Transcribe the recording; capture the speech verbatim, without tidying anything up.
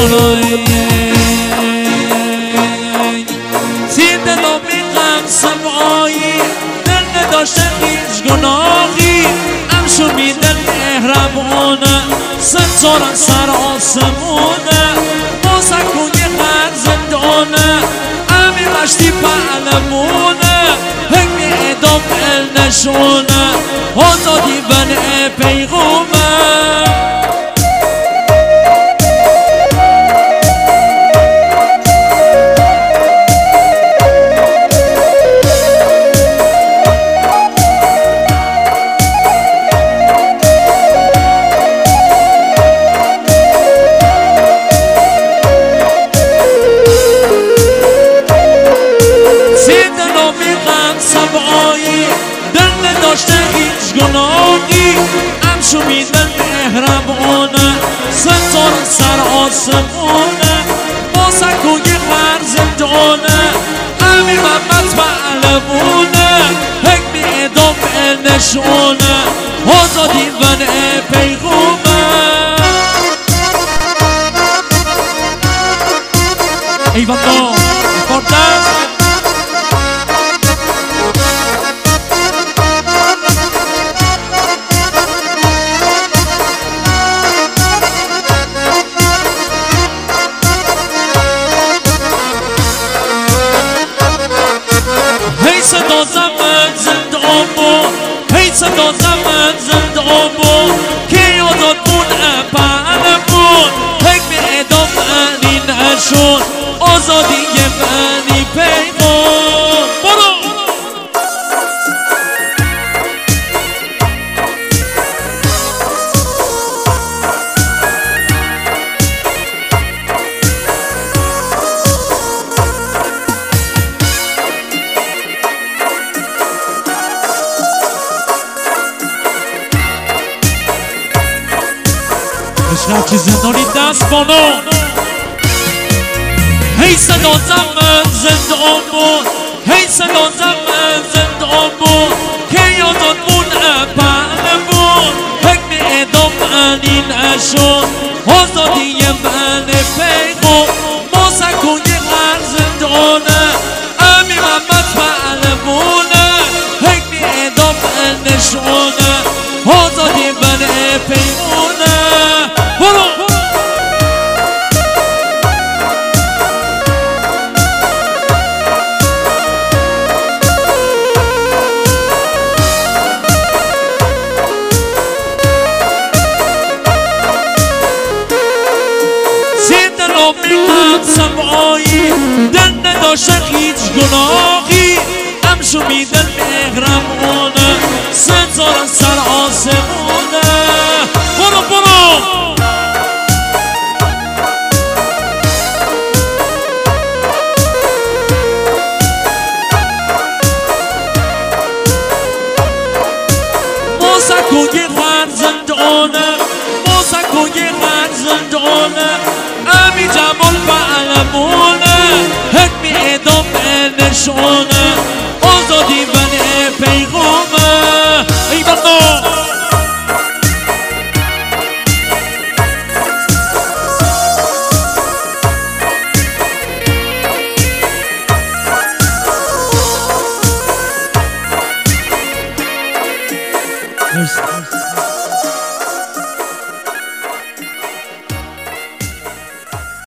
جلوی زیر دلم میقم سمایی دل نداشته هیچ گناهی امشو میدن مهربونه ستاره سر آسمونه موسیقی هر زندانه امی مشتی پهلمونه حکمی ادام ال نشونه آزادی بنه پیغومه داشته هیچ گناهی امشو میدن مهربانه ستاره سر آسمونه موسیقی هر زندانه امی محمد معلمونه حکمی ادام نشونه آزادی بنه پیغومه ایوانا فردست صدا زمن زندان بود هی صدا زمن زندان بود که یادت بود پهنه بود حکم ادام معنی نشد آزادی معنی پیغام برو اشرف چی زندانی دست بانو هی صدا زمن زندان بود هی صدا زمن زندان بود که یادت بود پهنه بود حکم ادام معنی نشد آزادی معنی پیغام موسیقی هر زندانه امی محمد معلمونه حکم ادام نشونه آزادی معنی پیغامونه میگم سمایی دل نداشته هیچ گناهی امشو میدن مهربونه ستاره سر آسمونه برو برو موسیقی هر زندانه موسیقی هر زندانه امی جمال معلمونه حکمی ادام نشونه